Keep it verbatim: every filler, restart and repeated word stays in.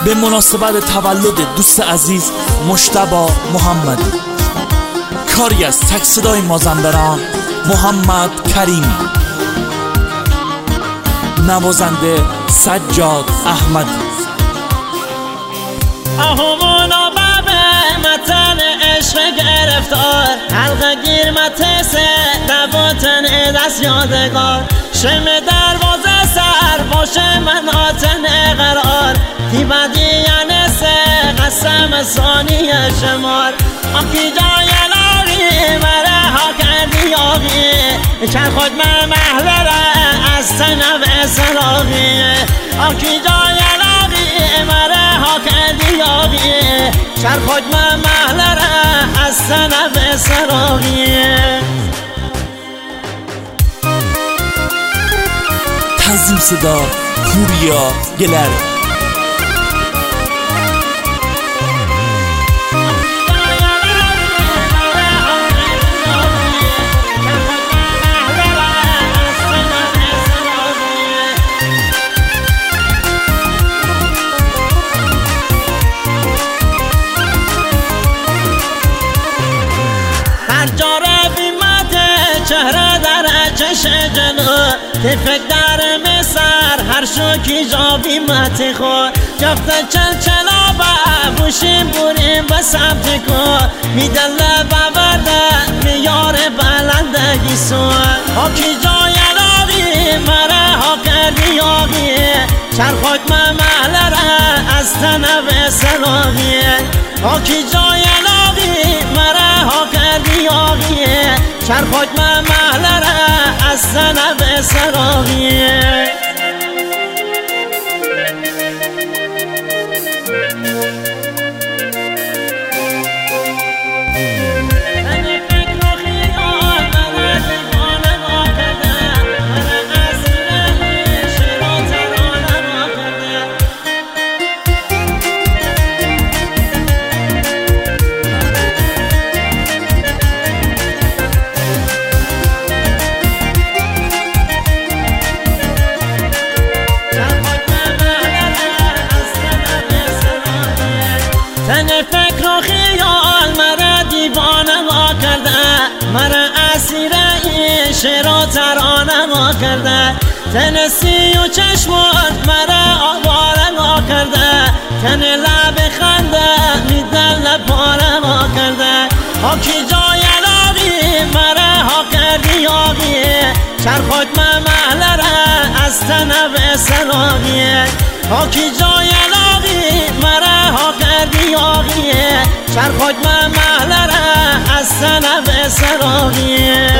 به مناسبت تولد دوست عزیز مجتبی محمدی، کاری از تک صدای مازندران محمد کریمی، نوازنده سجاد احمدی. آهومونا بابه متن عشق گرفتار، حلقه گیر متسه دواتن دست یادگار، شم دروازه سر باشه من آتن قرار، تیبدی یعنی سه قسم ثانی شمار، آکی جای لاری مره ها کردی آقی، چند خود من محل را از تنب سراغی، آکی جای لاری مره ها کردی آقی، چند خود من محل را از تنب سراغی. تنظیم صدا پوریا گلر. چهره در چش جلو تفک در مسر هر شوکی جابی متی خور، جفت چل چلا با بوشیم بوریم به سمت کو، میدل بورده میار بلندگی سور، آکی جای لاری مره ها کردی آقی، چرخوک محل را از تنب سراغی، آکی جای لاری مره ها کردی آقی، چرخوک محل را از تنب سراغی. تن فکر و خیال مرا دیوانه ما کرده، مرا اسیر این شعر و ترانه ما کرده، تن سی و چشمات مرا آواره ما کرده، تن لب خنده میدن لباره ما کرده، آکی جای لاری مرا ها کردی آقی، چرخوک محل را از تنب سراغی، آکی جای لاری مرا ها کردی آقی، چرخوک محل را از تنب سراغی.